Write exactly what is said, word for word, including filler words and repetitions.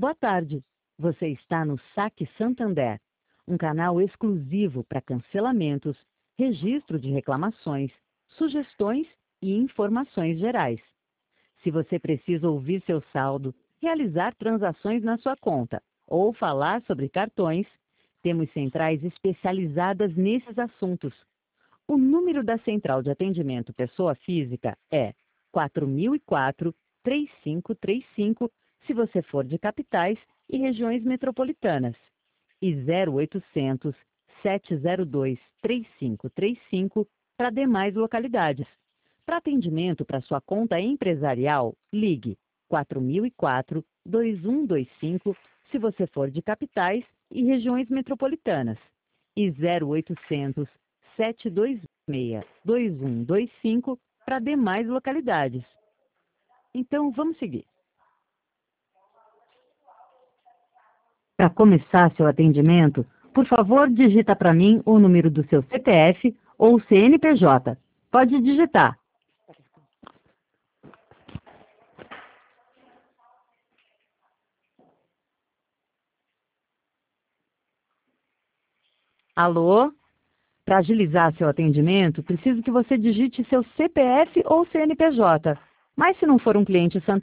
Boa tarde. Você está no Saque Santander, um canal exclusivo para cancelamentos, registro de reclamações, sugestões e informações gerais. Se você precisa ouvir seu saldo, realizar transações na sua conta ou falar sobre cartões, temos centrais especializadas nesses assuntos. O número da Central de Atendimento Pessoa Física é quatro mil e quatro, três cinco três cinco, se você for de capitais e regiões metropolitanas, e zero oitocentos, sete zero dois, três cinco três cinco para demais localidades. Para atendimento para sua conta empresarial, ligue quatro mil e quatro, dois um dois cinco, se você for de capitais e regiões metropolitanas, e zero oitocentos, sete dois seis, dois um dois cinco para demais localidades. Então, vamos seguir. Para começar seu atendimento, por favor, digita para mim o número do seu C P F ou C N P J. Pode digitar. Alô? Para agilizar seu atendimento, preciso que você digite seu C P F ou C N P J. Mas se não for um cliente